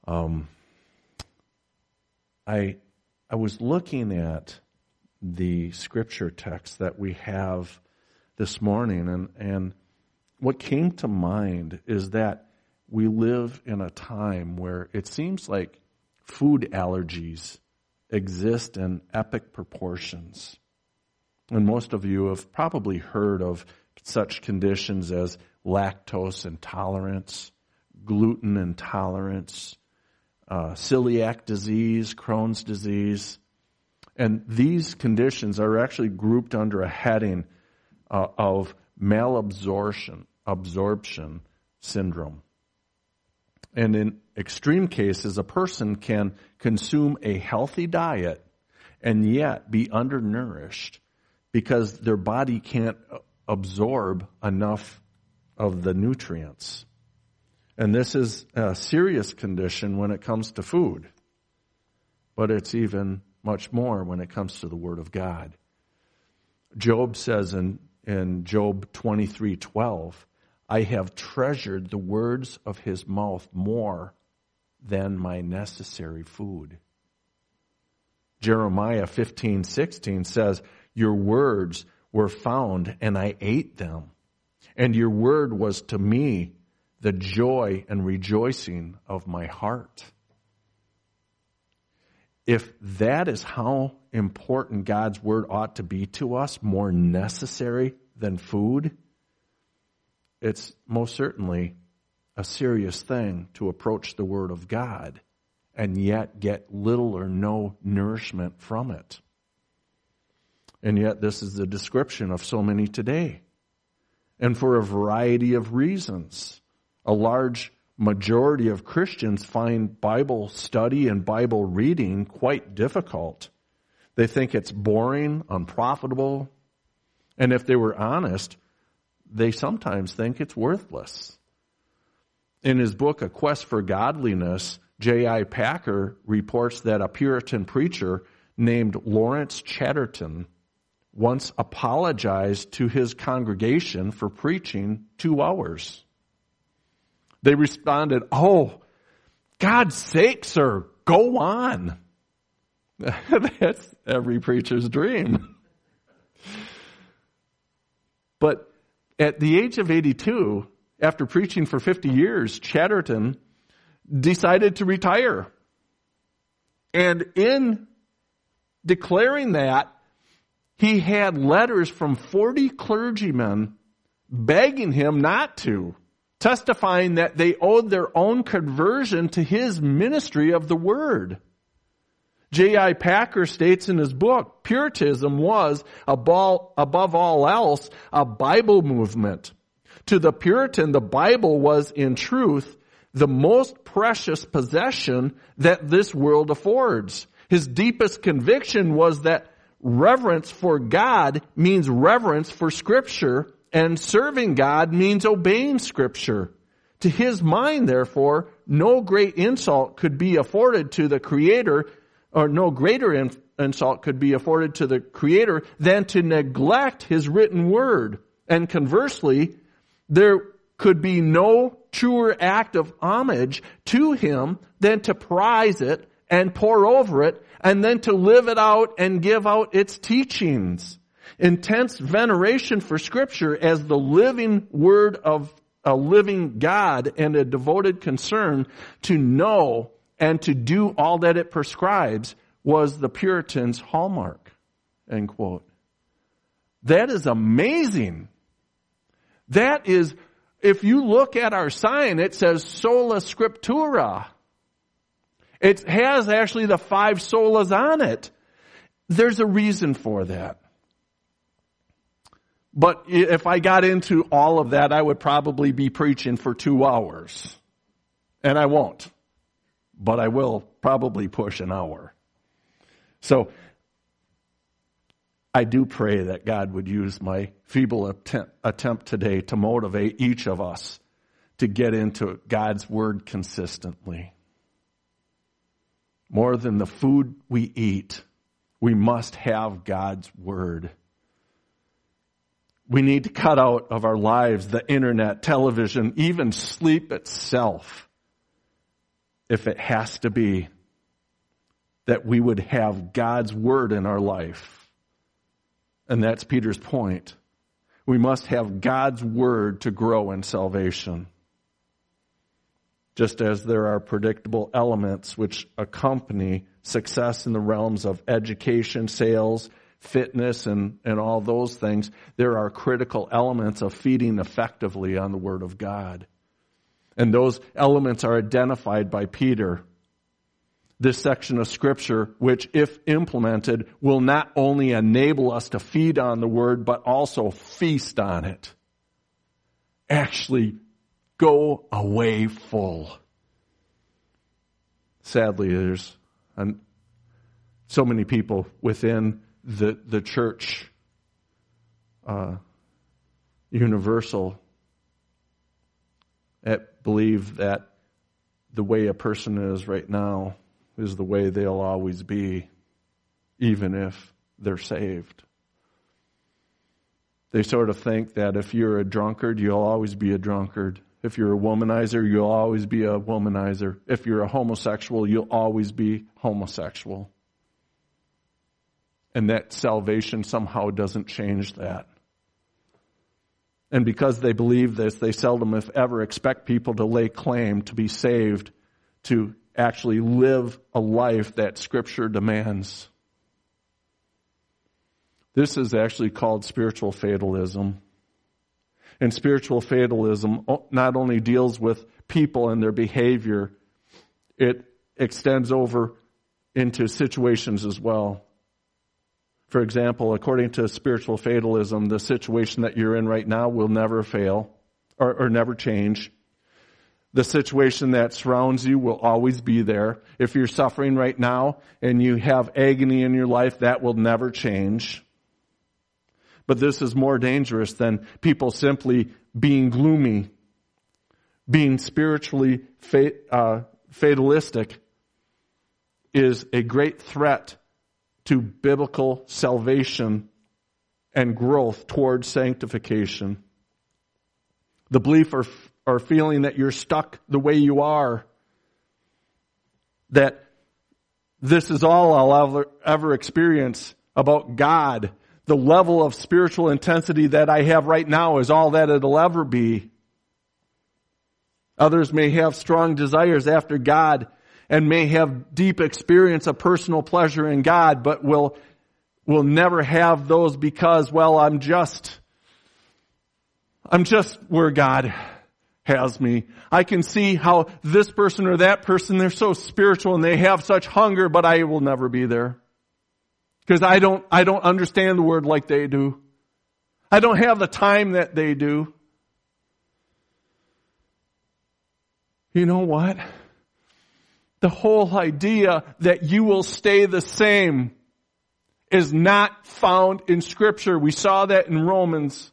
I was looking at the scripture text that we have this morning, and what came to mind is that we live in a time where it seems like food allergies exist in epic proportions. And most of you have probably heard of such conditions as lactose intolerance, gluten intolerance, celiac disease, Crohn's disease. And these conditions are actually grouped under a heading of malabsorption syndrome. And in extreme cases, a person can consume a healthy diet and yet be undernourished because their body can't absorb enough of the nutrients. And this is a serious condition when it comes to food. But it's even much more when it comes to the Word of God. Job says in Job 23:12, I have treasured the words of his mouth more than my necessary food. Jeremiah 15:16 says, your words were found and I ate them, and your word was to me the joy and rejoicing of my heart. If that is how important God's word ought to be to us, more necessary than food, it's most certainly a serious thing to approach the Word of God and yet get little or no nourishment from it. And yet this is the description of so many today. And for a variety of reasons. A large majority of Christians find Bible study and Bible reading quite difficult. They think it's boring, unprofitable, and if they were honest, they sometimes think it's worthless. In his book, A Quest for Godliness, J.I. Packer reports that a Puritan preacher named Lawrence Chatterton once apologized to his congregation for preaching 2 hours. They responded, oh, God's sake, sir, go on. That's every preacher's dream. But at the age of 82, after preaching for 50 years, Chatterton decided to retire. And in declaring that, he had letters from 40 clergymen begging him not to, testifying that they owed their own conversion to his ministry of the word. J.I. Packer states in his book, Puritanism was, above all else, a Bible movement. To the Puritan, the Bible was, in truth, the most precious possession that this world affords. His deepest conviction was that reverence for God means reverence for Scripture, and serving God means obeying Scripture. To his mind, therefore, no great insult could be afforded to the Creator, or no greater insult could be afforded to the Creator than to neglect His written word. And conversely, there could be no truer act of homage to Him than to prize it and pore over it, and then to live it out and give out its teachings. Intense veneration for Scripture as the living word of a living God and a devoted concern to know and to do all that it prescribes was the Puritans' hallmark. End quote. That is amazing. That is, if you look at our sign, it says sola scriptura. It has actually the 5 solas on it. There's a reason for that. But if I got into all of that, I would probably be preaching for 2 hours. And I won't. But I will probably push an hour. So, I do pray that God would use my feeble attempt today to motivate each of us to get into God's Word consistently. More than the food we eat, we must have God's Word. We need to cut out of our lives the internet, television, even sleep itself. if it has to be that we would have God's word in our life. And that's Peter's point. We must have God's word to grow in salvation. Just as there are predictable elements which accompany success in the realms of education, sales, fitness, and all those things, there are critical elements of feeding effectively on the Word of God. And those elements are identified by Peter. This section of Scripture, which if implemented, will not only enable us to feed on the Word, but also feast on it. Actually go away full. Sadly, there's so many people within the church universal that believe that the way a person is right now is the way they'll always be, even if they're saved. They sort of think that if you're a drunkard, you'll always be a drunkard. If you're a womanizer, you'll always be a womanizer. If you're a homosexual, you'll always be homosexual. And that salvation somehow doesn't change that. And because they believe this, they seldom, if ever, expect people to lay claim to be saved, to actually live a life that Scripture demands. This is actually called spiritual fatalism. And spiritual fatalism not only deals with people and their behavior, it extends over into situations as well. For example, according to spiritual fatalism, the situation that you're in right now will never fail or never change. The situation that surrounds you will always be there. If you're suffering right now and you have agony in your life, that will never change. But this is more dangerous than people simply being gloomy, being spiritually fatalistic is a great threat to biblical salvation and growth towards sanctification. The belief or feeling that you're stuck the way you are, that this is all I'll ever experience about God, the level of spiritual intensity that I have right now is all that it'll ever be. Others may have strong desires after God and may have deep experience of personal pleasure in God, but will never have those because, well, I'm just where God has me. I can see how this person or that person, they're so spiritual and they have such hunger, but I will never be there. Because I don't understand the Word like they do. I don't have the time that they do. You know what? The whole idea that you will stay the same is not found in Scripture. We saw that in Romans.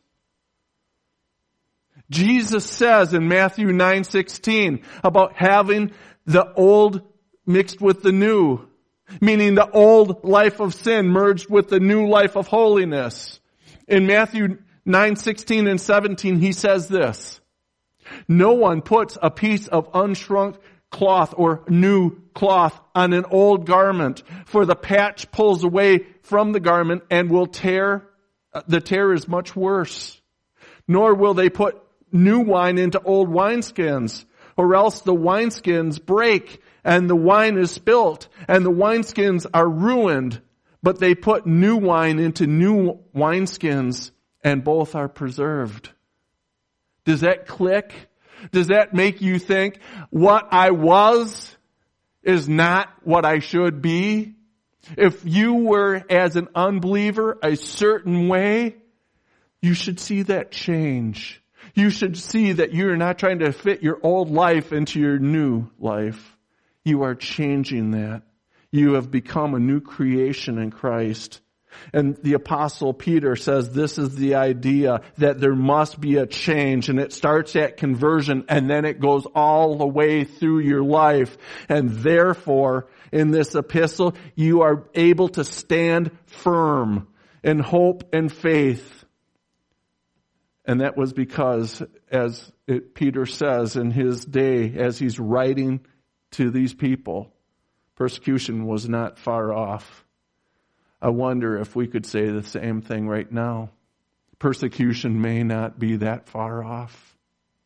Jesus says in Matthew 9:16 about having the old mixed with the new, meaning the old life of sin merged with the new life of holiness. In Matthew 9:16 and 17, he says this: no one puts a piece of unshrunk cloth or new cloth on an old garment, for the patch pulls away from the garment and will tear. The tear is much worse. Nor will they put new wine into old wineskins, or else the wineskins break and the wine is spilt and the wineskins are ruined. But they put new wine into new wineskins and both are preserved. Does that click? Does that make you think what I was is not what I should be? If you were, as an unbeliever, a certain way, you should see that change. You should see that you're not trying to fit your old life into your new life. You are changing that. You have become a new creation in Christ. And the Apostle Peter says this is the idea, that there must be a change, and it starts at conversion and then it goes all the way through your life. And therefore, in this epistle, you are able to stand firm in hope and faith. And that was because, as Peter says in his day, as he's writing to these people, persecution was not far off. I wonder if we could say the same thing right now. Persecution may not be that far off.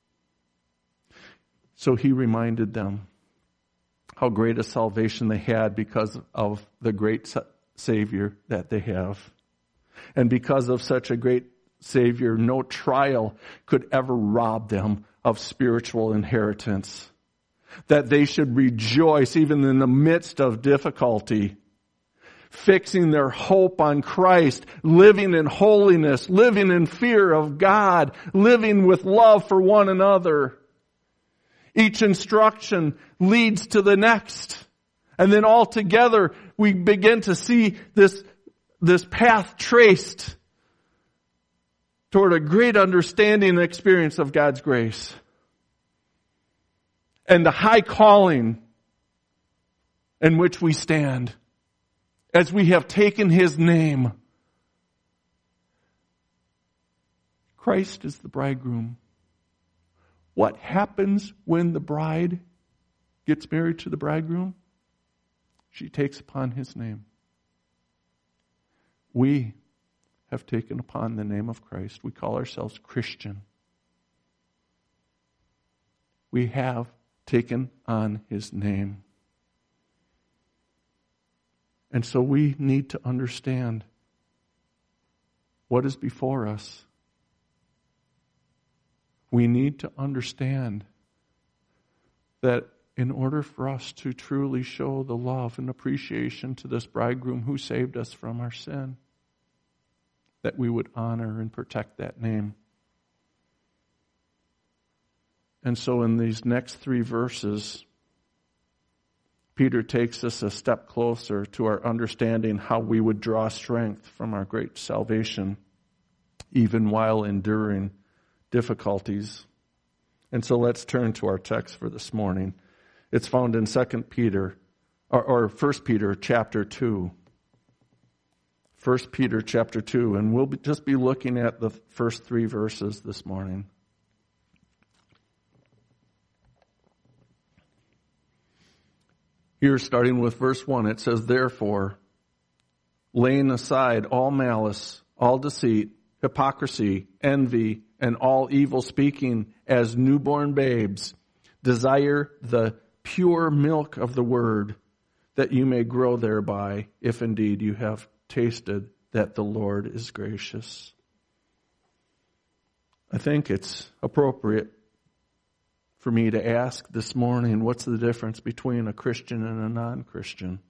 So he reminded them how great a salvation they had because of the great Savior that they have. And because of such a great Savior, no trial could ever rob them of spiritual inheritance. That they should rejoice even in the midst of difficulty, fixing their hope on Christ, living in holiness, living in fear of God, living with love for one another. Each instruction leads to the next. And then all together we begin to see this path traced toward a great understanding and experience of God's grace. And the high calling in which we stand as we have taken His name. Christ is the bridegroom. What happens when the bride gets married to the bridegroom? She takes upon His name. We have taken upon the name of Christ. We call ourselves Christian. We have taken on His name. And so we need to understand what is before us. We need to understand that in order for us to truly show the love and appreciation to this bridegroom who saved us from our sin, that we would honor and protect that name. And so in these next 3 verses, Peter takes us a step closer to our understanding how we would draw strength from our great salvation, even while enduring difficulties. And so let's turn to our text for this morning. It's found in 2 Peter, or 1 Peter chapter 2. 1 Peter chapter 2, and we'll just be looking at the first 3 verses this morning. Here, starting with verse 1, it says, "Therefore, laying aside all malice, all deceit, hypocrisy, envy, and all evil speaking, as newborn babes, desire the pure milk of the word, that you may grow thereby, if indeed you have tasted that the Lord is gracious." I think it's appropriate for me to ask this morning, what's the difference between a Christian and a non-Christian?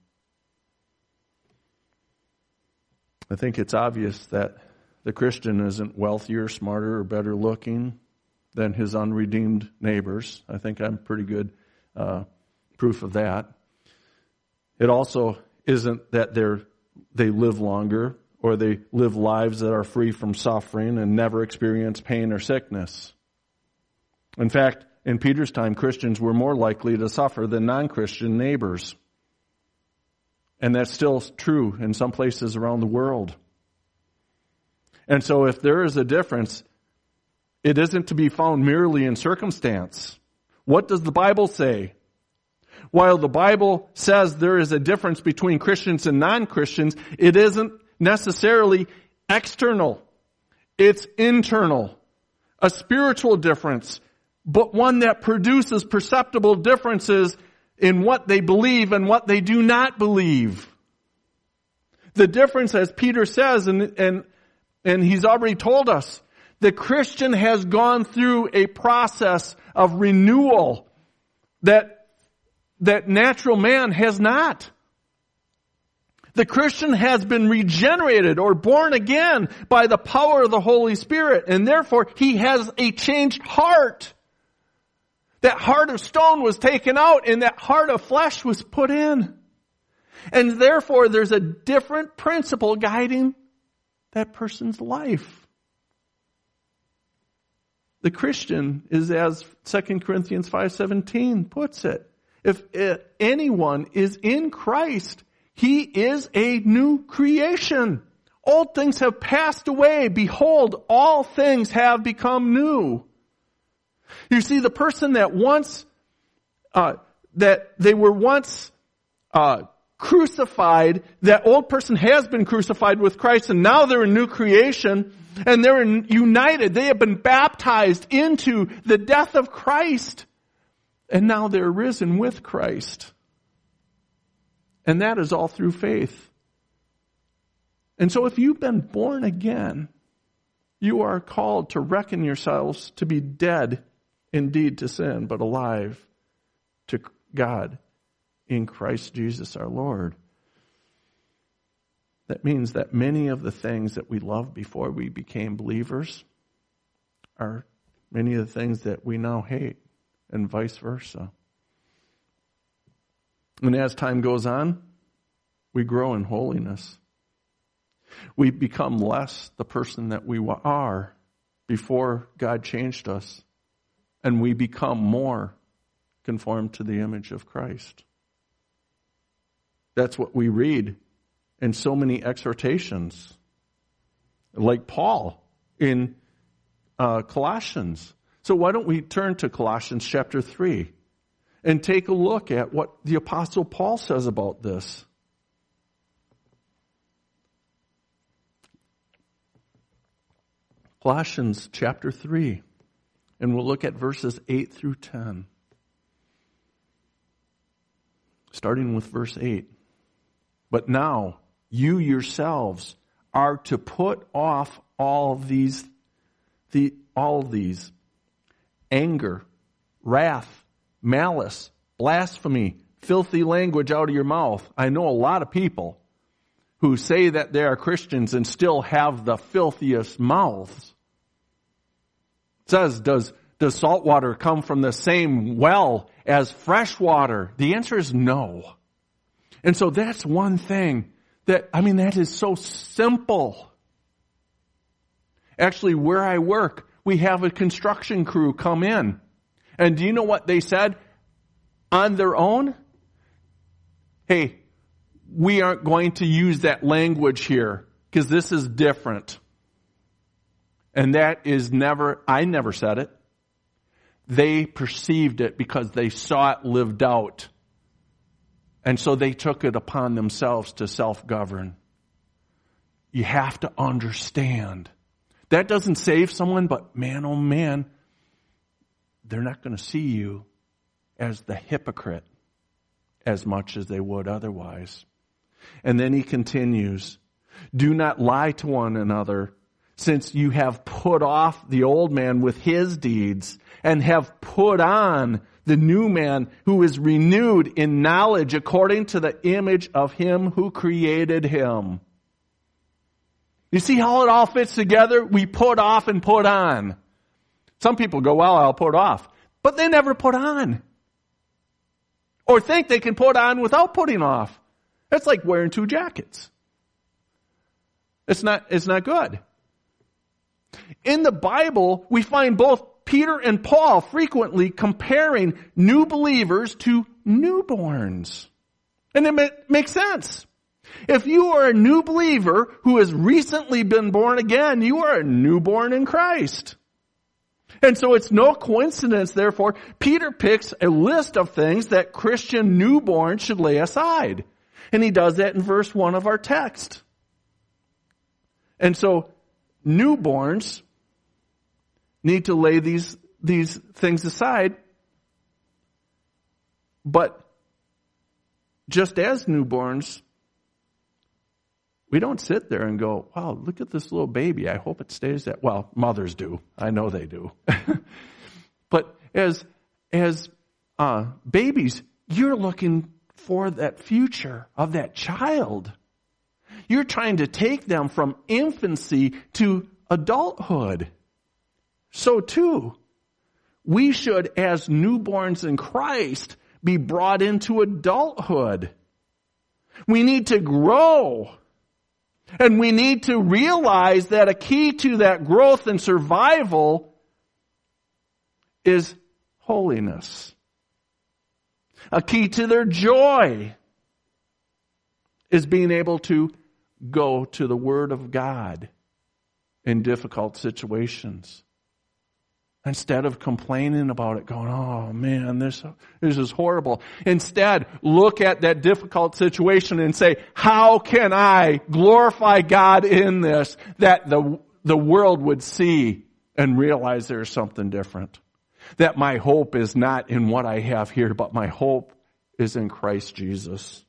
I think it's obvious that the Christian isn't wealthier, smarter, or better looking than his unredeemed neighbors. I think I'm pretty good proof of that. It also isn't that they live longer or they live lives that are free from suffering and never experience pain or sickness. In fact, in Peter's time, Christians were more likely to suffer than non-Christian neighbors. And that's still true in some places around the world. And so if there is a difference, it isn't to be found merely in circumstance. What does the Bible say? While the Bible says there is a difference between Christians and non-Christians, it isn't necessarily external. It's internal. A spiritual difference, but one that produces perceptible differences in what they believe and what they do not believe. The difference, as Peter says, and he's already told us, the Christian has gone through a process of renewal that natural man has not. The Christian has been regenerated or born again by the power of the Holy Spirit, and therefore he has a changed heart. That heart of stone was taken out and that heart of flesh was put in. And therefore there's a different principle guiding that person's life. The Christian is, as 2 Corinthians 5:17 puts it, if anyone is in Christ, he is a new creation. Old things have passed away. Behold, all things have become new. You see, the person that once that they were once crucified. That old person has been crucified with Christ, and now they're a new creation, and they're united. They have been baptized into the death of Christ, and now they're risen with Christ. And that is all through faith. And so if you've been born again, you are called to reckon yourselves to be dead indeed to sin, but alive to God in Christ Jesus our Lord. That means that many of the things that we loved before we became believers are many of the things that we now hate, and vice versa. And as time goes on, we grow in holiness. We become less the person that we are before God changed us, and we become more conformed to the image of Christ. That's what we read in so many exhortations, like Paul in Colossians. So why don't we turn to Colossians chapter 3 and take a look at what the Apostle Paul says about this. Colossians chapter 3, and we'll look at verses 8 through 10. Starting with verse 8. But now you yourselves are to put off all these anger, wrath, malice, blasphemy, filthy language out of your mouth. I know a lot of people who say that they are Christians and still have the filthiest mouths. It says, does salt water come from the same well as fresh water? The answer is no. And so that's one thing that is so simple. Actually, where I work, we have a construction crew come in. And do you know what they said on their own? Hey, we aren't going to use that language here because this is different. And that is I never said it. They perceived it because they saw it lived out. And so they took it upon themselves to self-govern. You have to understand. That doesn't save someone, but man, oh man, they're not going to see you as the hypocrite as much as they would otherwise. And then he continues, do not lie to one another, since you have put off the old man with his deeds and have put on the new man who is renewed in knowledge according to the image of him who created him. You see how it all fits together? We put off and put on. Some people go, well, I'll put off. But they never put on. Or think they can put on without putting off. That's like wearing two jackets. It's not good. In the Bible, we find both Peter and Paul frequently comparing new believers to newborns. And it makes sense. If you are a new believer who has recently been born again, you are a newborn in Christ. And so it's no coincidence, therefore, Peter picks a list of things that Christian newborns should lay aside. And he does that in verse 1 of our text. And so newborns need to lay these things aside. But just as newborns, we don't sit there and go, wow, look at this little baby. I hope it stays that. Well, mothers do. I know they do. But as babies, you're looking for that future of that child. You're trying to take them from infancy to adulthood. So too, we should, as newborns in Christ, be brought into adulthood. We need to grow. And we need to realize that a key to that growth and survival is holiness. A key to their joy is being able to go to the Word of God in difficult situations. Instead of complaining about it, going, oh man, this is horrible. Instead, look at that difficult situation and say, how can I glorify God in this, that the world would see and realize there's something different. That my hope is not in what I have here, but my hope is in Christ Jesus.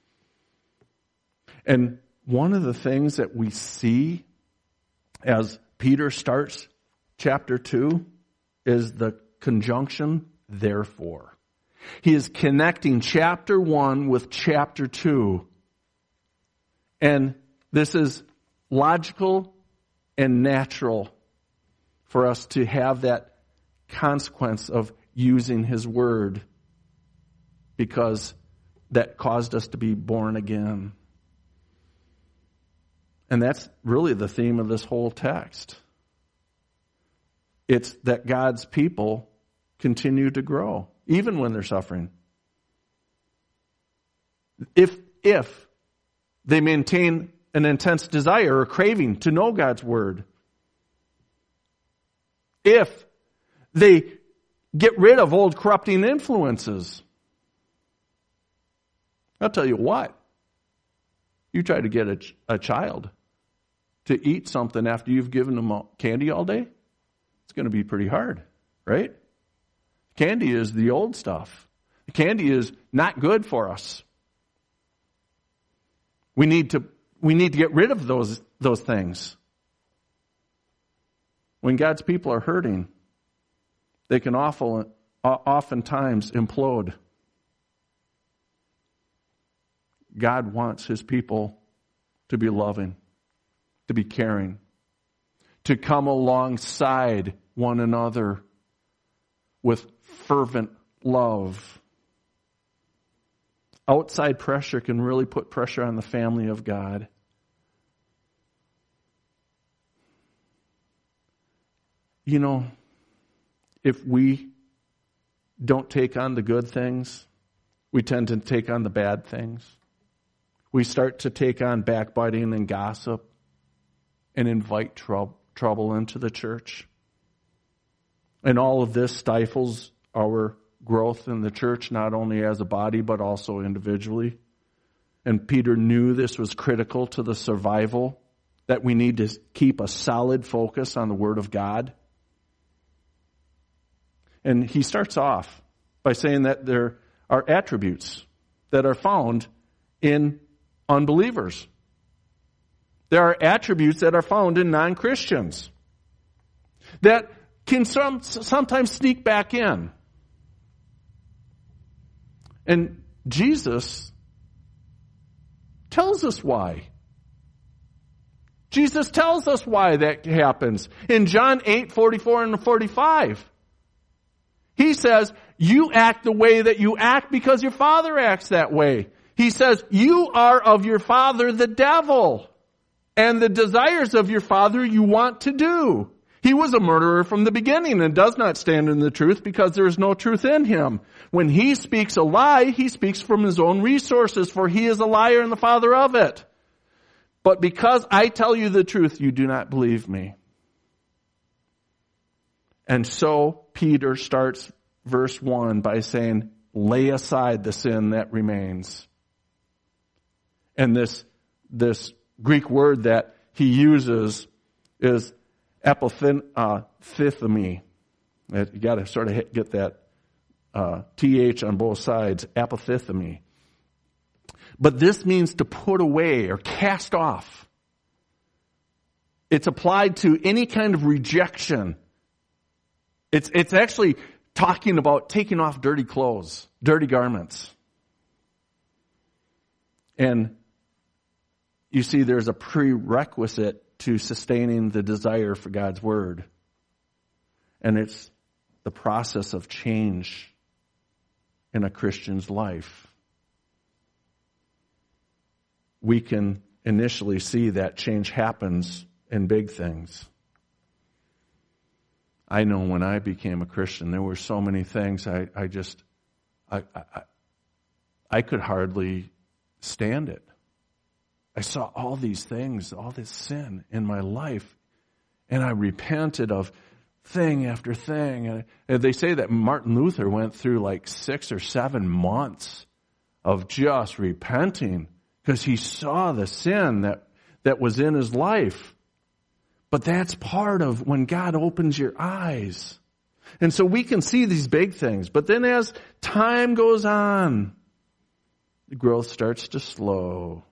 And one of the things that we see as Peter starts chapter 2 is the conjunction, therefore. He is connecting chapter 1 with chapter 2. And this is logical and natural for us to have that consequence of using His Word, because that caused us to be born again. And that's really the theme of this whole text. It's that God's people continue to grow, even when they're suffering. If they maintain an intense desire or craving to know God's Word, if they get rid of old corrupting influences, I'll tell you what, you try to get a child to eat something after you've given them candy all day, it's going to be pretty hard, right? Candy is the old stuff. Candy is not good for us. We need to get rid of those things. When God's people are hurting, they can oftentimes implode. God wants His people to be loving, to be caring, to come alongside one another with fervent love. Outside pressure can really put pressure on the family of God. You know, if we don't take on the good things, we tend to take on the bad things. We start to take on backbiting and gossip and invite trouble into the church. And all of this stifles our growth in the church, not only as a body, but also individually. And Peter knew this was critical to the survival, that we need to keep a solid focus on the Word of God. And he starts off by saying that there are attributes that are found in unbelievers. There are attributes that are found in non-Christians that can sometimes sneak back in. And Jesus tells us why. Jesus tells us why that happens. In John 8:44 and 45, He says, you act the way that you act because your father acts that way. He says, you are of your father the devil, and the desires of your father you want to do. He was a murderer from the beginning and does not stand in the truth because there is no truth in him. When he speaks a lie, he speaks from his own resources, for he is a liar and the father of it. But because I tell you the truth, you do not believe me. And so Peter starts verse 1 by saying, lay aside the sin that remains. And this Greek word that he uses is epithemi. You got to sort of get that th on both sides, epithemi. But this means to put away or cast off. It's applied to any kind of rejection. It's actually talking about taking off dirty clothes, dirty garments. And you see, there's a prerequisite to sustaining the desire for God's Word. And it's the process of change in a Christian's life. We can initially see that change happens in big things. I know when I became a Christian, there were so many things I could hardly stand it. I saw all these things, all this sin in my life, and I repented of thing after thing. And they say that Martin Luther went through like 6 or 7 months of just repenting because he saw the sin that was in his life. But that's part of when God opens your eyes. And so we can see these big things. But then as time goes on, the growth starts to slow.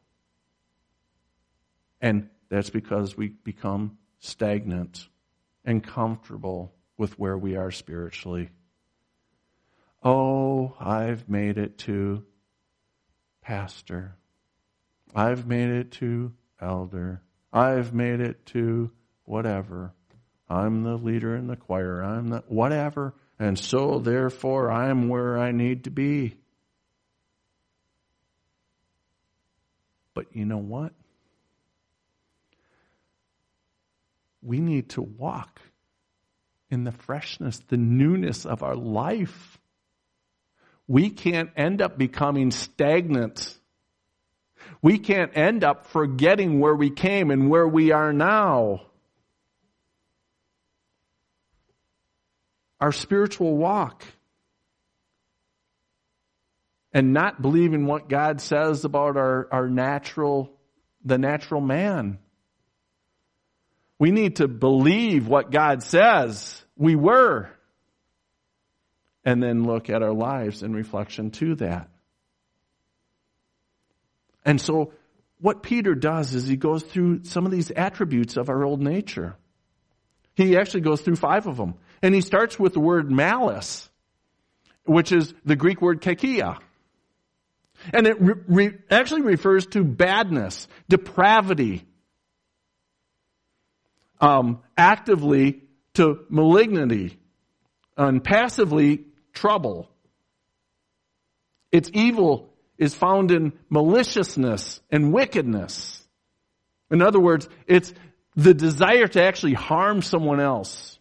And that's because we become stagnant and comfortable with where we are spiritually. Oh, I've made it to pastor. I've made it to elder. I've made it to whatever. I'm the leader in the choir. I'm the whatever. And so therefore I'm where I need to be. But you know what? We need to walk in the freshness, the newness of our life. We can't end up becoming stagnant. We can't end up forgetting where we came and where we are now. Our spiritual walk and not believing what God says about the natural man. We need to believe what God says we were and then look at our lives in reflection to that. And so what Peter does is he goes through some of these attributes of our old nature. He actually goes through 5 of them. And he starts with the word malice, which is the Greek word kekia. And it actually refers to badness, depravity, actively to malignity, and passively trouble. Its evil is found in maliciousness and wickedness. In other words, it's the desire to actually harm someone else.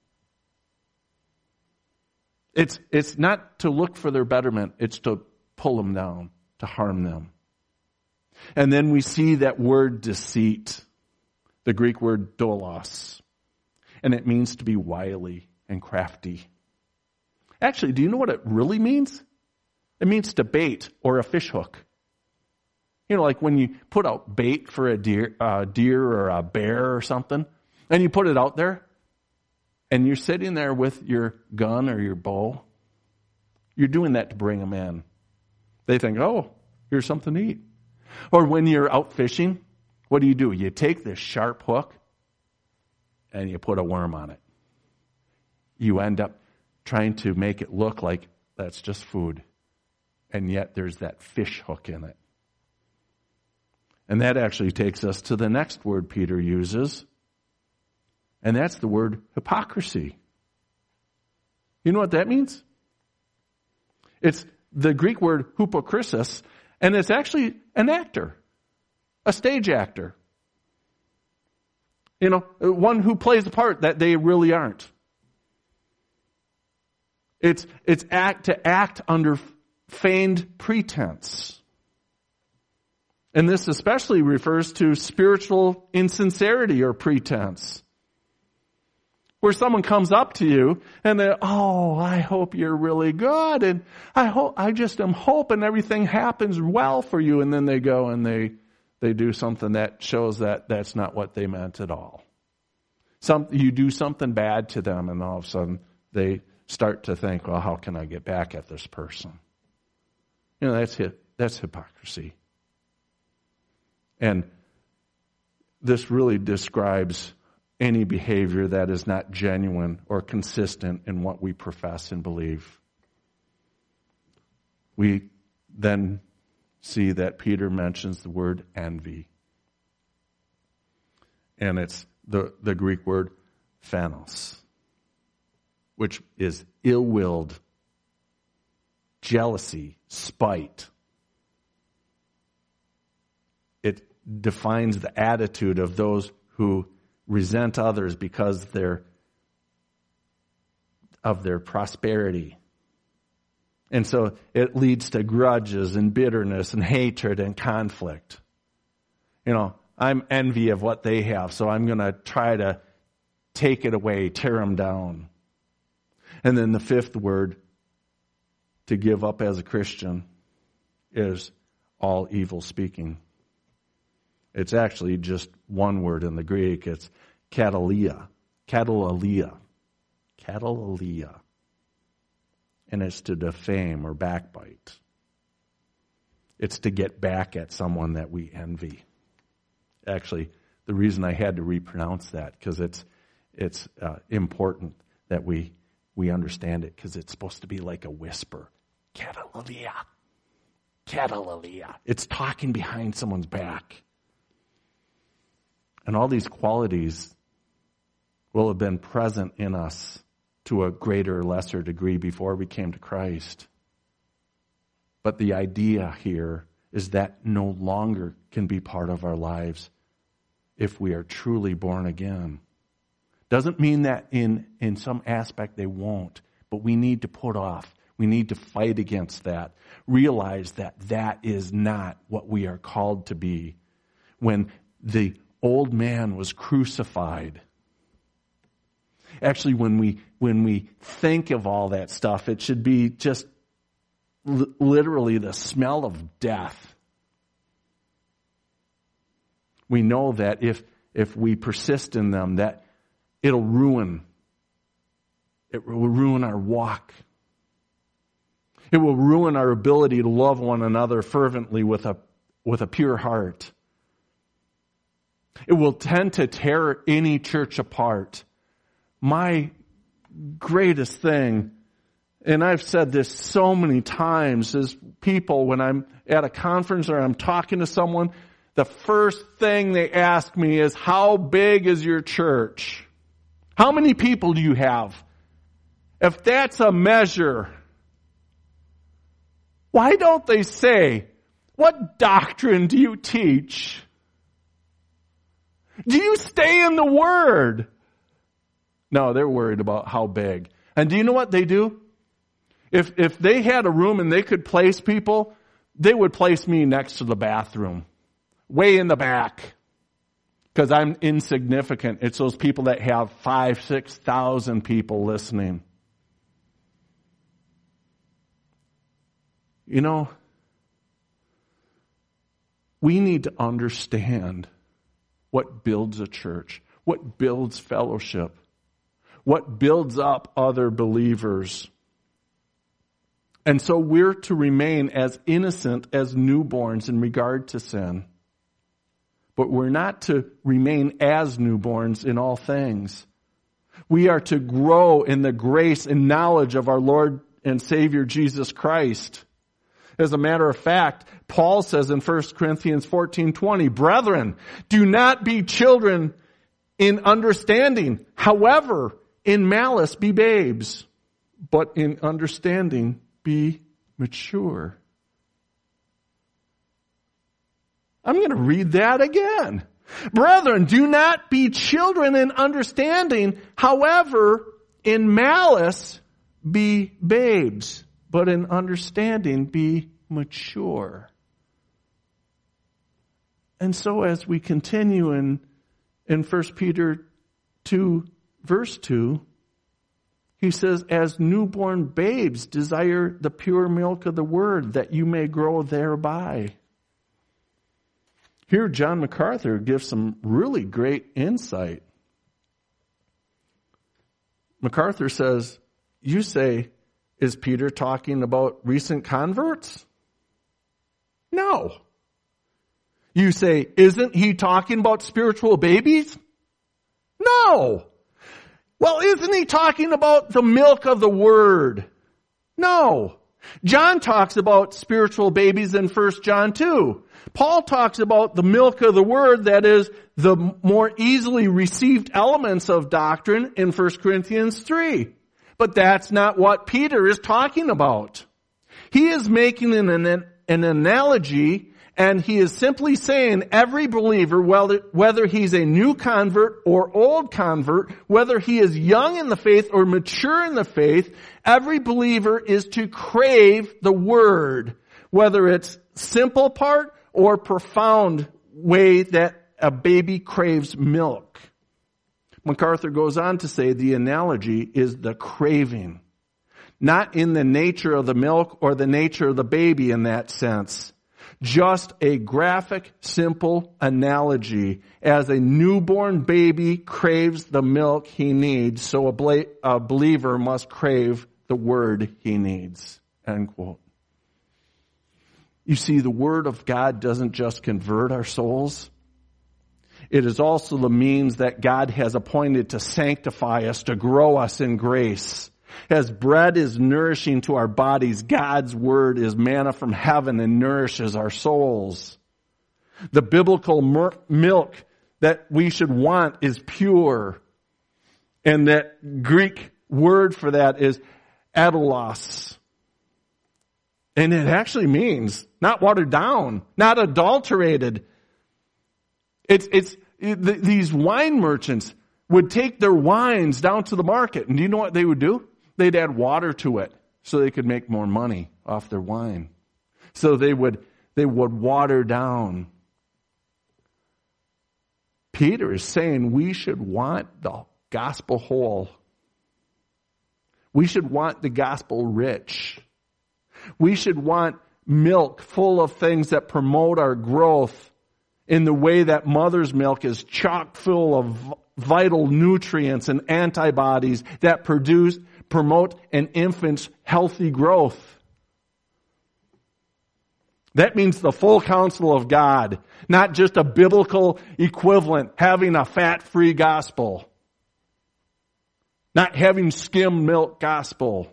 It's not to look for their betterment. It's to pull them down, to harm them. And then we see that word deceit, the Greek word doulos. And it means to be wily and crafty. Actually, do you know what it really means? It means to bait or a fish hook. You know, like when you put out bait for a deer or a bear or something, and you put it out there, and you're sitting there with your gun or your bow, you're doing that to bring them in. They think, oh, here's something to eat. Or when you're out fishing, what do? You take this sharp hook and you put a worm on it. You end up trying to make it look like that's just food. And yet there's that fish hook in it. And that actually takes us to the next word Peter uses. And that's the word hypocrisy. You know what that means? It's the Greek word hypokrisis, and it's actually an actor, a stage actor. You know, one who plays a part that they really aren't. It's to act under feigned pretense. And this especially refers to spiritual insincerity or pretense. Where someone comes up to you and they, oh, I hope you're really good, and I just am hoping everything happens well for you, and then they go and they do something that shows that that's not what they meant at all. You do something bad to them, and all of a sudden they start to think, well, how can I get back at this person? You know, that's hypocrisy. And this really describes any behavior that is not genuine or consistent in what we profess and believe. We then see that Peter mentions the word envy. And it's the Greek word phanos, which is ill-willed, jealousy, spite. It defines the attitude of those who resent others because of their prosperity. And so it leads to grudges and bitterness and hatred and conflict. You know, I'm envy of what they have, so I'm going to try to take it away, tear them down. And then the fifth word to give up as a Christian is all evil speaking. It's actually just one word in the Greek. It's katalia. Katalalia. Katalalia. And it's to defame or backbite. It's to get back at someone that we envy. Actually, the reason I had to repronounce that, because it's important that we understand it, because it's supposed to be like a whisper. Katalalia. Katalalia. It's talking behind someone's back. And all these qualities will have been present in us to a greater or lesser degree before we came to Christ. But the idea here is that no longer can be part of our lives if we are truly born again. Doesn't mean that in some aspect they won't, but we need to put off. We need to fight against that. Realize that that is not what we are called to be. When the old man was crucified, actually when we think of all that stuff, it should be just literally the smell of death. We know that if we persist in them, that it will ruin our walk. It will ruin our ability to love one another fervently with a pure heart. It will tend to tear any church apart. My greatest thing, and I've said this so many times, is people, when I'm at a conference or I'm talking to someone, the first thing they ask me is, how big is your church? How many people do you have? If that's a measure, why don't they say, what doctrine do you teach? Do you stay in the Word? No, they're worried about how big. And do you know what they do? If they had a room and they could place people, they would place me next to the bathroom, way in the back, because I'm insignificant. It's those people that have 5,000, 6,000 people listening. You know, we need to understand what builds a church, what builds fellowship, what builds up other believers. And so we're to remain as innocent as newborns in regard to sin. But we're not to remain as newborns in all things. We are to grow in the grace and knowledge of our Lord and Savior Jesus Christ. As a matter of fact, Paul says in 1 Corinthians 14:20, "Brethren, do not be children in understanding. However, in malice be babes, but in understanding be mature." I'm going to read that again. "Brethren, do not be children in understanding. However, in malice be babes, but in understanding be mature." And so as we continue in 1 Peter 2, verse 2, he says, "As newborn babes desire the pure milk of the word, that you may grow thereby." Here, John MacArthur gives some really great insight. MacArthur says, you say, is Peter talking about recent converts? No. You say, isn't he talking about spiritual babies? No. Well, isn't he talking about the milk of the word? No. John talks about spiritual babies in 1 John 2. Paul talks about the milk of the word, that is, the more easily received elements of doctrine in 1 Corinthians 3. But that's not what Peter is talking about. He is making an analogy, and he is simply saying every believer, whether he's a new convert or old convert, whether he is young in the faith or mature in the faith, every believer is to crave the word, whether it's simple part or profound way that a baby craves milk. MacArthur goes on to say the analogy is the craving. Not in the nature of the milk or the nature of the baby in that sense. Just a graphic, simple analogy. As a newborn baby craves the milk he needs, so a believer must crave the word he needs. End quote. You see, the word of God doesn't just convert our souls. It is also the means that God has appointed to sanctify us, to grow us in grace. As bread is nourishing to our bodies, God's word is manna from heaven and nourishes our souls. The biblical milk that we should want is pure. And that Greek word for that is adolos. And it actually means not watered down, not adulterated. These wine merchants would take their wines down to the market. And do you know what they would do? They'd add water to it so they could make more money off their wine. So they would water down. Peter is saying we should want the gospel whole. We should want the gospel rich. We should want milk full of things that promote our growth in the way that mother's milk is chock full of vital nutrients and antibodies that promote an infant's healthy growth. That means the full counsel of God, not just a biblical equivalent, having a fat-free gospel, not having skim milk gospel.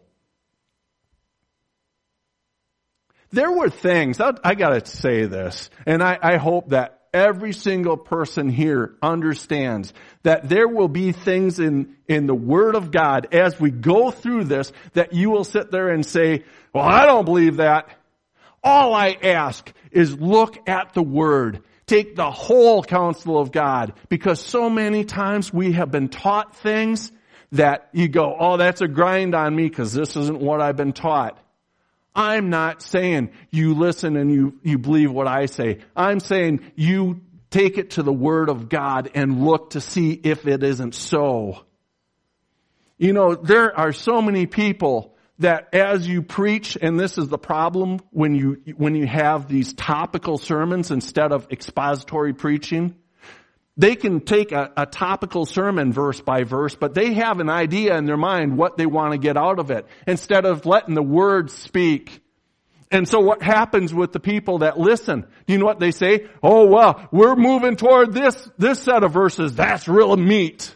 There were things, I gotta say this, and I hope that every single person here understands that there will be things in the Word of God as we go through this that you will sit there and say, well, I don't believe that. All I ask is look at the Word. Take the whole counsel of God, because so many times we have been taught things that you go, oh, that's a grind on me because this isn't what I've been taught. I'm not saying you listen and you believe what I say. I'm saying you take it to the Word of God and look to see if it isn't so. You know, there are so many people that as you preach, and this is the problem when you have these topical sermons instead of expository preaching, they can take a topical sermon verse by verse, but they have an idea in their mind what they want to get out of it instead of letting the Word speak. And so what happens with the people that listen? Do you know what they say? Oh, well, we're moving toward this set of verses. That's real meat.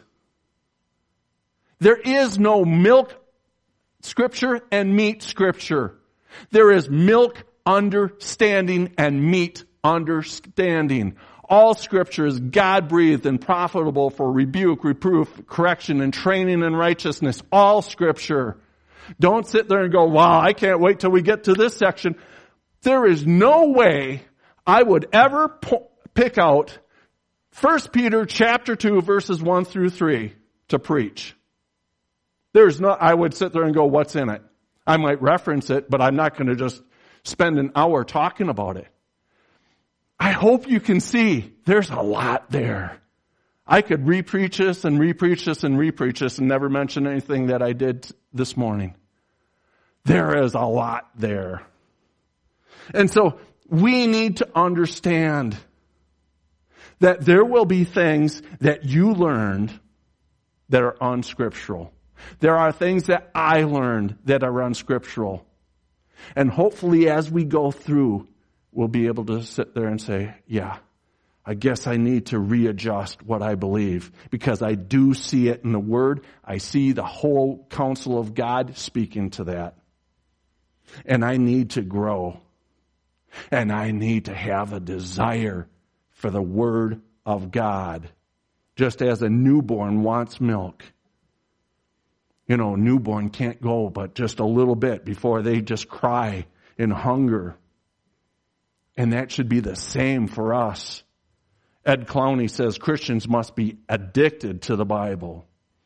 There is no milk Scripture and meat Scripture. There is milk understanding and meat understanding. All Scripture is God-breathed and profitable for rebuke, reproof, correction, and training in righteousness. All Scripture. Don't sit there and go, wow, I can't wait till we get to this section. There is no way I would ever pick out 1 Peter chapter 2 verses 1 through 3 to preach. I would sit there and go, what's in it? I might reference it, but I'm not going to just spend an hour talking about it. I hope you can see there's a lot there. I could re-preach this and re-preach this and re-preach this and never mention anything that I did this morning. There is a lot there. And so we need to understand that there will be things that you learned that are unscriptural. There are things that I learned that are unscriptural. And hopefully as we go through, we'll be able to sit there and say, yeah, I guess I need to readjust what I believe, because I do see it in the Word. I see the whole counsel of God speaking to that. And I need to grow. And I need to have a desire for the Word of God. Just as a newborn wants milk. You know, a newborn can't go but just a little bit before they just cry in hunger. And that should be the same for us. Ed Clowney says Christians must be addicted to the Bible.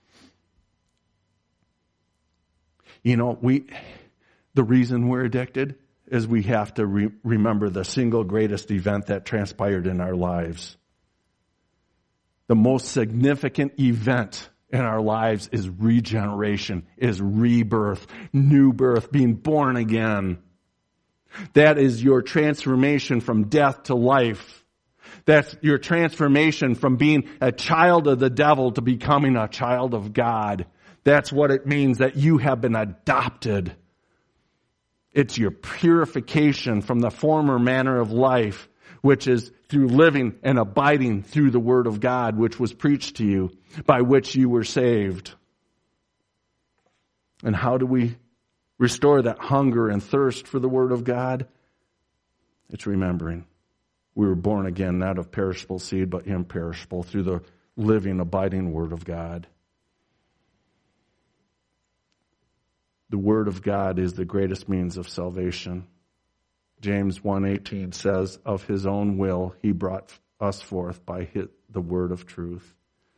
You know, the reason we're addicted is we have to remember the single greatest event that transpired in our lives. The most significant event in our lives is regeneration, is rebirth, new birth, being born again. That is your transformation from death to life. That's your transformation from being a child of the devil to becoming a child of God. That's what it means that you have been adopted. It's your purification from the former manner of life, which is through living and abiding through the Word of God, which was preached to you, by which you were saved. And how do we restore that hunger and thirst for the Word of God? It's remembering. We were born again, not of perishable seed, but imperishable, through the living, abiding Word of God. The Word of God is the greatest means of salvation. James 1:18 says, of His own will He brought us forth by the word of truth.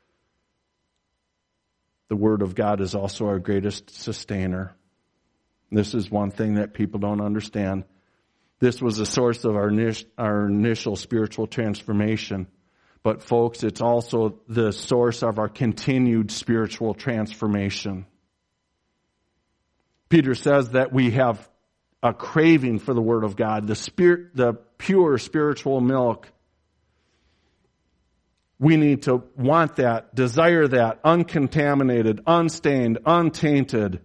The Word of God is also our greatest sustainer. This is one thing that people don't understand. This was the source of our initial spiritual transformation. But folks, it's also the source of our continued spiritual transformation. Peter says that we have a craving for the Word of God, the pure spiritual milk. We need to want that, desire that, uncontaminated, unstained, untainted.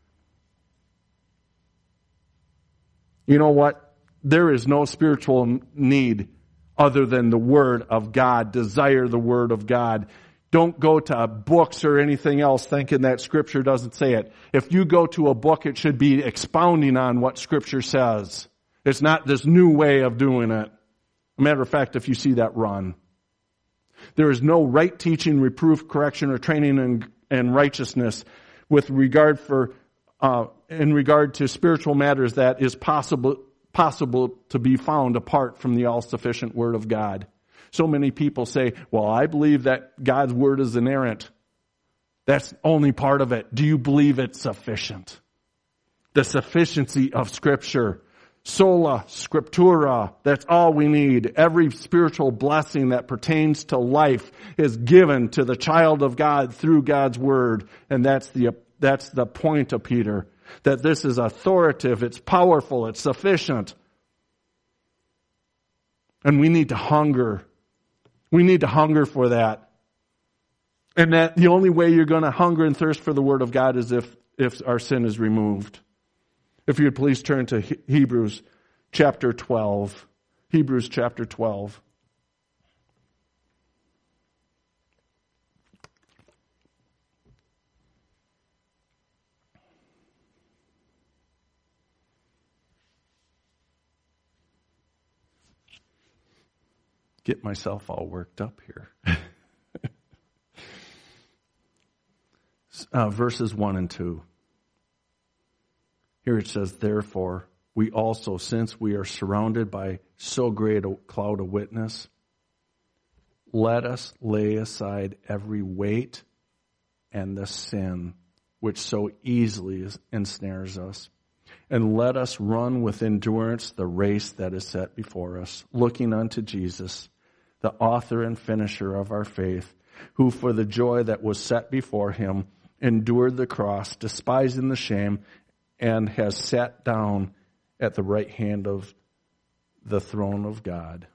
You know what? There is no spiritual need other than the Word of God. Desire the Word of God. Don't go to books or anything else thinking that Scripture doesn't say it. If you go to a book, it should be expounding on what Scripture says. It's not this new way of doing it. As a matter of fact, if you see that, run. There is no right teaching, reproof, correction, or training in righteousness with regard in regard to spiritual matters that is possible to be found apart from the all-sufficient Word of God. So many people say, well, I believe that God's Word is inerrant. That's only part of it. Do you believe it's sufficient? The sufficiency of Scripture. Sola Scriptura. That's all we need. Every spiritual blessing that pertains to life is given to the child of God through God's Word. And that's the point of Peter. That this is authoritative, it's powerful, it's sufficient. And we need to hunger. We need to hunger for that. And that the only way you're going to hunger and thirst for the Word of God is if our sin is removed. If you would please turn to Hebrews chapter 12. Hebrews chapter 12. Get myself all worked up here. Verses 1 and 2. Here it says, therefore, we also, since we are surrounded by so great a cloud of witness, let us lay aside every weight and the sin which so easily ensnares us. And let us run with endurance the race that is set before us, looking unto Jesus, the author and finisher of our faith, who for the joy that was set before him endured the cross, despising the shame, and has sat down at the right hand of the throne of God.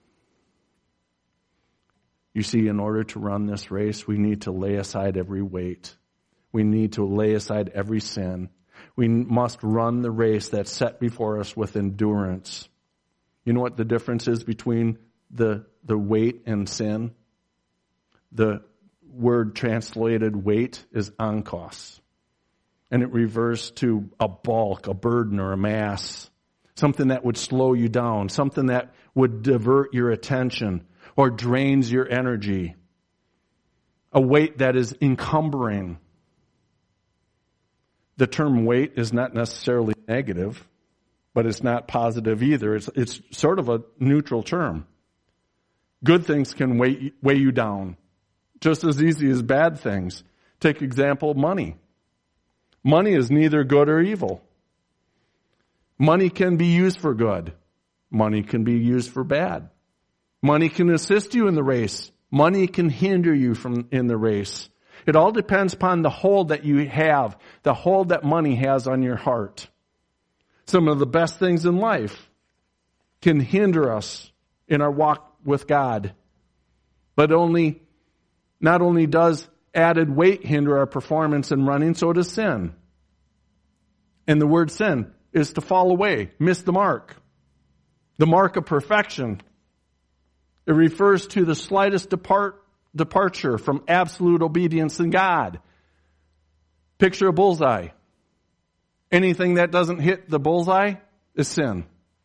You see, in order to run this race, we need to lay aside every weight. We need to lay aside every sin. We must run the race that's set before us with endurance. You know what the difference is between the weight and sin? The word translated weight is ankos. And it refers to a bulk, a burden, or a mass. Something that would slow you down. Something that would divert your attention or drains your energy. A weight that is encumbering. The term weight is not necessarily negative, but it's not positive either. It's sort of a neutral term. Good things can weigh you down just as easy as bad things. Take example, money. Money is neither good or evil. Money can be used for good. Money can be used for bad. Money can assist you in the race Money can hinder you in the race. It all depends upon the hold that you have, the hold that money has on your heart. Some of the best things in life can hinder us in our walk with God. But not only does added weight hinder our performance in running, so does sin. And the word sin is to fall away, miss the mark of perfection. It refers to the slightest departure from absolute obedience in God. Picture a bullseye. Anything that doesn't hit the bullseye is sin.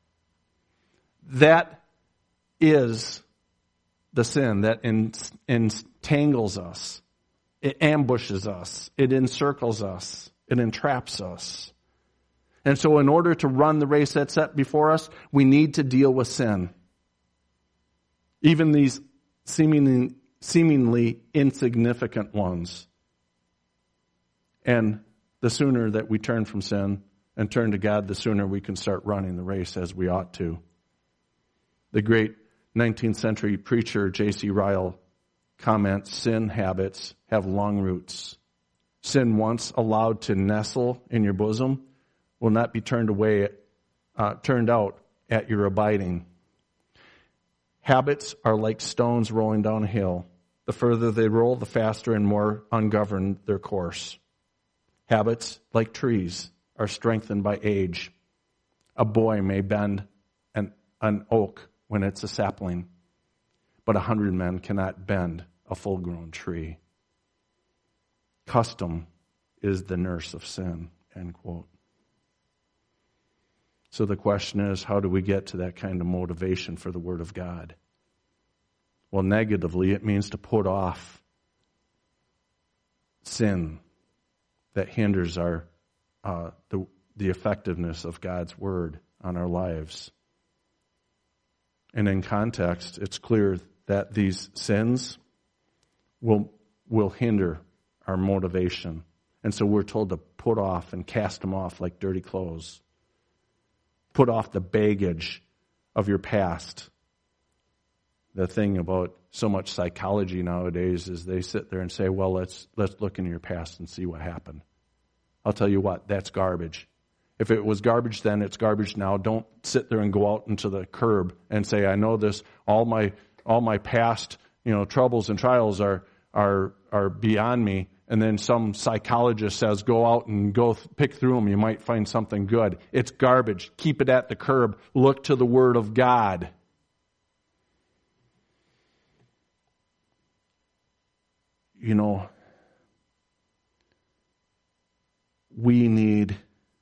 That is the sin that entangles us. It ambushes us. It encircles us. It entraps us. And so in order to run the race that's set before us, we need to deal with sin. Even these seemingly insignificant ones. And the sooner that we turn from sin and turn to God, the sooner we can start running the race as we ought to. The great 19th century preacher J.C. Ryle comments, sin habits have long roots. Sin once allowed to nestle in your bosom will not be turned out at your abiding. Habits are like stones rolling down a hill. The further they roll, the faster and more ungoverned their course. Habits, like trees, are strengthened by age. A boy may bend an oak when it's a sapling, but 100 men cannot bend a full-grown tree. Custom is the nurse of sin, end quote. So the question is, how do we get to that kind of motivation for the Word of God? Well, negatively, it means to put off sin that hinders the effectiveness of God's Word on our lives. And in context, it's clear that these sins will hinder our motivation. And so we're told to put off and cast them off like dirty clothes. Put off the baggage of your past. The thing about so much psychology nowadays is they sit there and say, well, let's look into your past and see what happened. I'll tell you what, that's garbage. If it was garbage then, it's garbage now. Don't sit there and go out into the curb and say, I know this, all my past, troubles and trials are beyond me. And then some psychologist says, go out and go pick through them. You might find something good. It's garbage. Keep it at the curb. Look to the Word of God. We need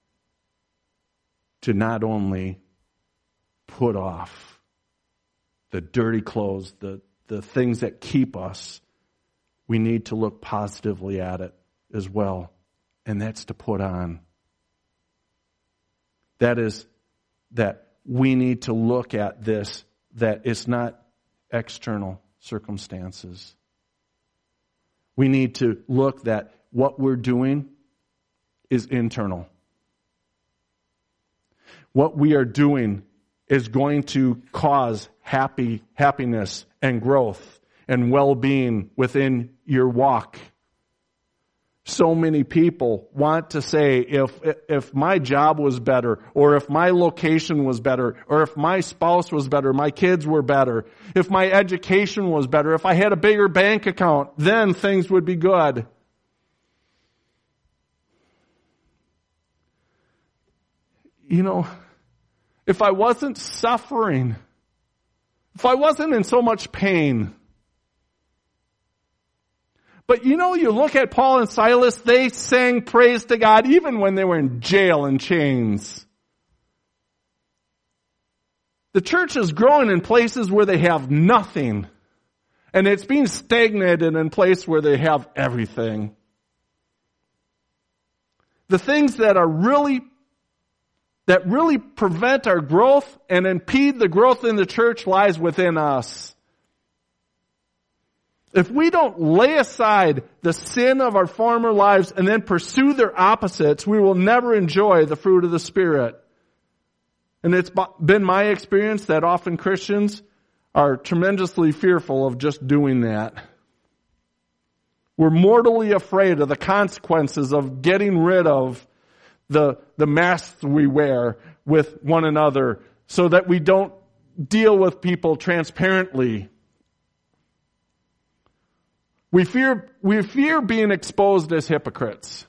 to not only put off the dirty clothes, the things that keep us, we need to look positively at it as well. And that's to put on. That is that we need to look at this, that it's not external circumstances. We need to look that what we're doing is internal. What we are doing is going to cause happiness and growth and well-being within your walk. So many people want to say, if my job was better, or if my location was better, or if my spouse was better, my kids were better, if my education was better, if I had a bigger bank account, then things would be good. If I wasn't suffering, if I wasn't in so much pain. But you look at Paul and Silas, they sang praise to God even when they were in jail and chains. The church is growing in places where they have nothing. And it's being stagnated in places where they have everything. The things that really prevent our growth and impede the growth in the church lies within us. If we don't lay aside the sin of our former lives and then pursue their opposites, we will never enjoy the fruit of the Spirit. And it's been my experience that often Christians are tremendously fearful of just doing that. We're mortally afraid of the consequences of getting rid of the masks we wear with one another so that we don't deal with people transparently. We fear being exposed as hypocrites.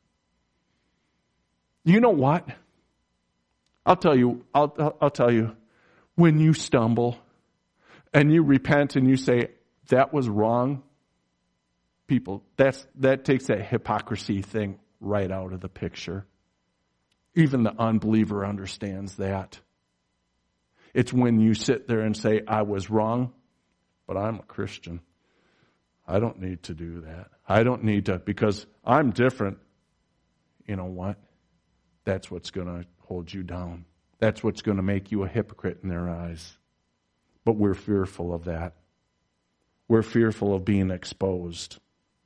You know what? I'll tell you, when you stumble and you repent and you say, that was wrong, people, that takes that hypocrisy thing right out of the picture. Even the unbeliever understands that. It's when you sit there and say, I was wrong, but I'm a Christian. I don't need to do that. I don't need to, because I'm different. You know what? That's what's going to hold you down. That's what's going to make you a hypocrite in their eyes. But we're fearful of that. We're fearful of being exposed.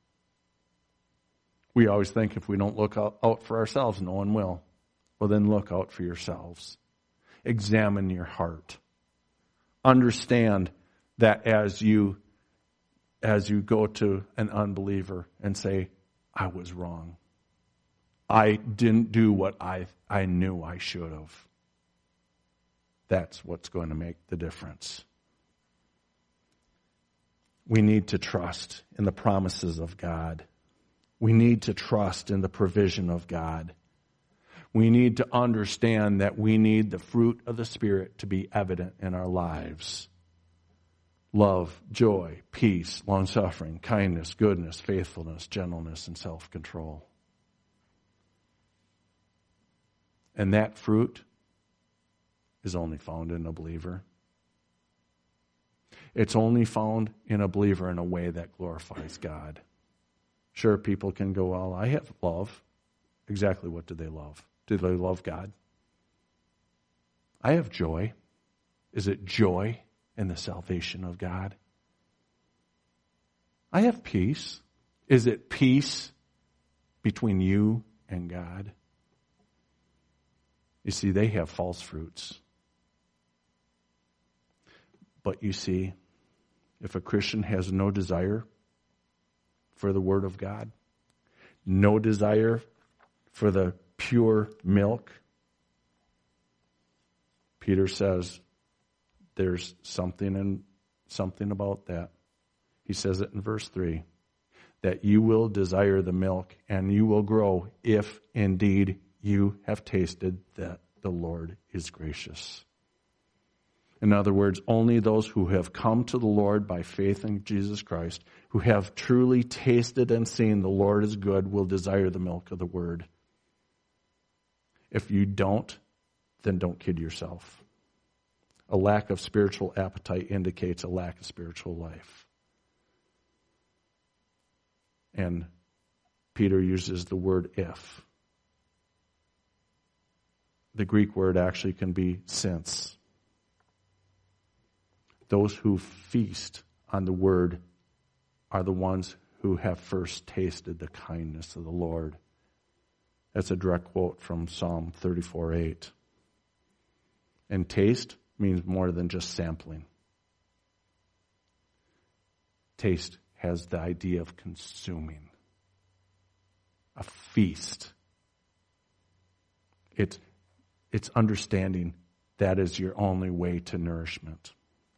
We always think if we don't look out for ourselves, no one will. Well, then look out for yourselves. Examine your heart. Understand that as you go to an unbeliever and say, I was wrong. I didn't do what I knew I should have. That's what's going to make the difference. We need to trust in the promises of God. We need to trust in the provision of God. We need to understand that we need the fruit of the Spirit to be evident in our lives. Love, joy, peace, long-suffering, kindness, goodness, faithfulness, gentleness, and self-control. And that fruit is only found in a believer. It's only found in a believer in a way that glorifies God. Sure, people can go, well, I have love. Exactly what do they love? Do they love God? I have joy. Is it joy in the salvation of God? I have peace. Is it peace between you and God? You see, they have false fruits. But you see, if a Christian has no desire for the Word of God, no desire for the pure milk, Peter says there's something about that. He says it in verse 3, that you will desire the milk and you will grow if indeed you have tasted that the Lord is gracious. In other words, only those who have come to the Lord by faith in Jesus Christ, who have truly tasted and seen the Lord is good, will desire the milk of the Word. If you don't, then don't kid yourself. A lack of spiritual appetite indicates a lack of spiritual life. And Peter uses the word if. The Greek word actually can be since. Those who feast on the word are the ones who have first tasted the kindness of the Lord. That's a direct quote from Psalm 34:8. And taste means more than just sampling. Taste has the idea of consuming. A feast. It's understanding that is your only way to nourishment.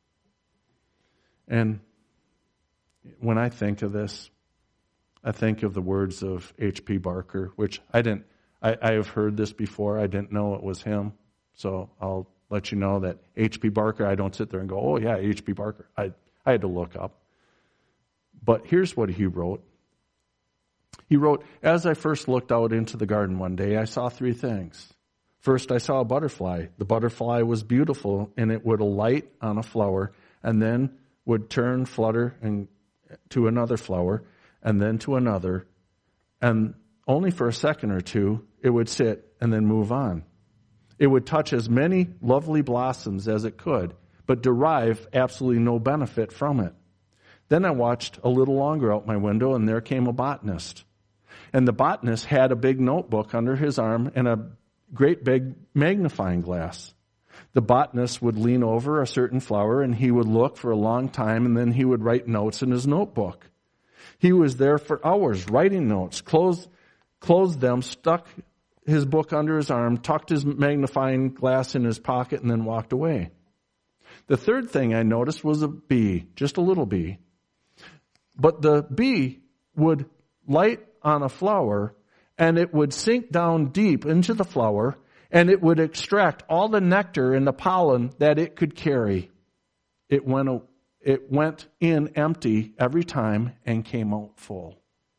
And when I think of this, I think of the words of H.P. Barker, which I have heard this before. I didn't know it was him. So I'll let you know that H.P. Barker, I don't sit there and go, oh yeah, H.P. Barker. I had to look up. But here's what he wrote. He wrote, as I first looked out into the garden one day, I saw three things. First, I saw a butterfly. The butterfly was beautiful, and it would alight on a flower, and then would turn, flutter, and to another flower, and then to another, and only for a second or two, it would sit and then move on. It would touch as many lovely blossoms as it could, but derive absolutely no benefit from it. Then I watched a little longer out my window, and there came a botanist. And the botanist had a big notebook under his arm and a great big magnifying glass. The botanist would lean over a certain flower and he would look for a long time, and then he would write notes in his notebook. He was there for hours writing notes, closed them, stuck his book under his arm, tucked his magnifying glass in his pocket, and then walked away. The third thing I noticed was a bee, just a little bee. But the bee would light on a flower, and it would sink down deep into the flower, and it would extract all the nectar and the pollen that it could carry. It went in empty every time and came out full.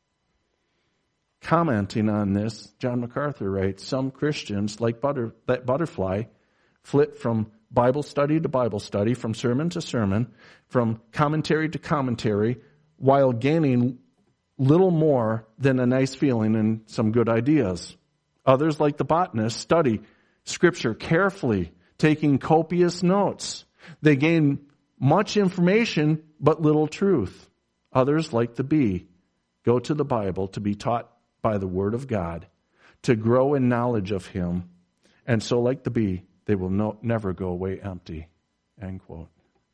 Commenting on this, John MacArthur writes, some Christians, like that butterfly, flit from Bible study to Bible study, from sermon to sermon, from commentary to commentary, while gaining little more than a nice feeling and some good ideas. Others, like the botanist, study Scripture carefully, taking copious notes. They gain much information, but little truth. Others, like the bee, go to the Bible to be taught by the Word of God, to grow in knowledge of Him. And so, like the bee, they will never go away empty. End quote.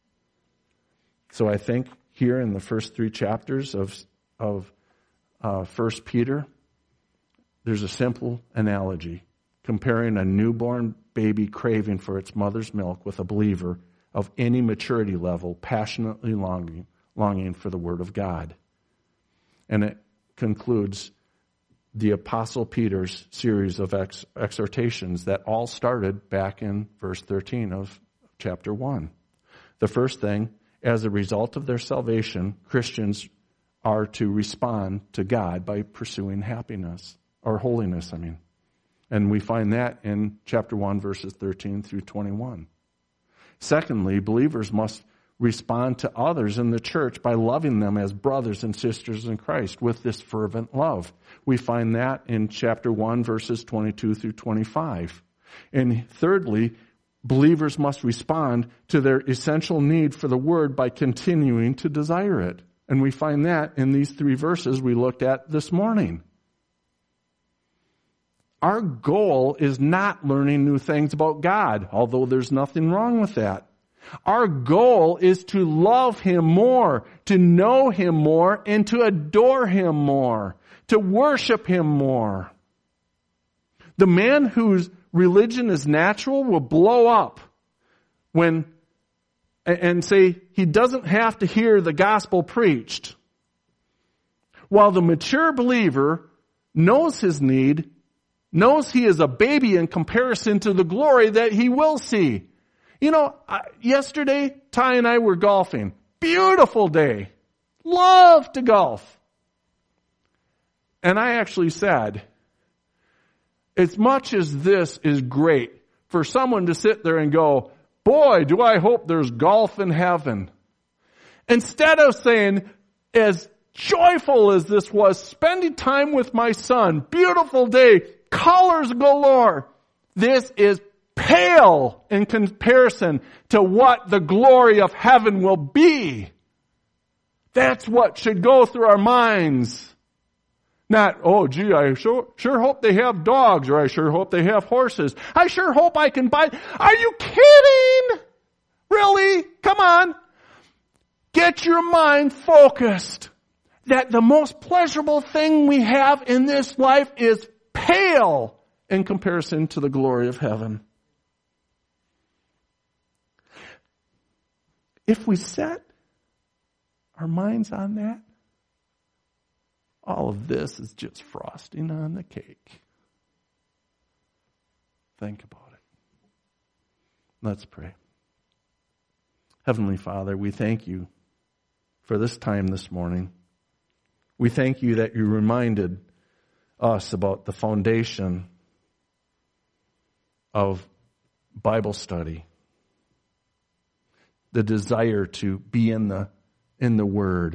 So I think here in the first 3 chapters of 1 Peter, there's a simple analogy comparing a newborn baby craving for its mother's milk with a believer of any maturity level passionately longing for the Word of God. And it concludes the Apostle Peter's series of exhortations that all started back in verse 13 of chapter 1. The first thing, as a result of their salvation, Christians are to respond to God by pursuing happiness, or holiness, And we find that in chapter 1, verses 13 through 21. Secondly, believers must respond to others in the church by loving them as brothers and sisters in Christ with this fervent love. We find that in chapter 1, verses 22 through 25. And thirdly, believers must respond to their essential need for the Word by continuing to desire it. And we find that in these 3 verses we looked at this morning. Our goal is not learning new things about God, although there's nothing wrong with that. Our goal is to love Him more, to know Him more, and to adore Him more, to worship Him more. The man whose religion is natural will blow up and say he doesn't have to hear the gospel preached. While the mature believer knows his need, knows he is a baby in comparison to the glory that he will see. Yesterday, Ty and I were golfing. Beautiful day. Love to golf. And I actually said, as much as this is great for someone to sit there and go, boy, do I hope there's golf in heaven. Instead of saying, as joyful as this was, spending time with my son, beautiful day, colors galore, this is pale in comparison to what the glory of heaven will be. That's what should go through our minds. Not, oh gee, I sure hope they have dogs, or I sure hope they have horses. I sure hope I can buy. Are you kidding? Really? Come on. Get your mind focused that the most pleasurable thing we have in this life is pale in comparison to the glory of heaven. If we set our minds on that, all of this is just frosting on the cake. Think about it. Let's pray. Heavenly Father, we thank you for this time this morning. We thank you that you reminded us about the foundation of Bible study, the desire to be in the Word,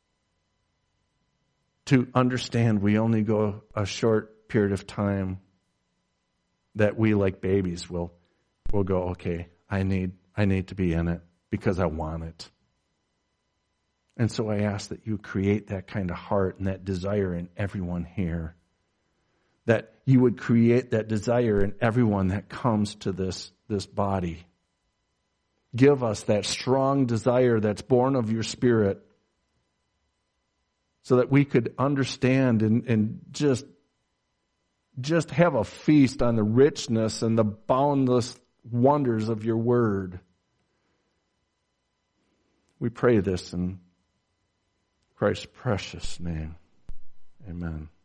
to understand we only go a short period of time, that we, like babies, will go, okay, I need to be in it because I want it. And so I ask that you create that kind of heart and that desire in everyone here. That you would create that desire in everyone that comes to this this body. Give us that strong desire that's born of your Spirit so that we could understand and just have a feast on the richness and the boundless wonders of your word. We pray this in Christ's precious name. Amen.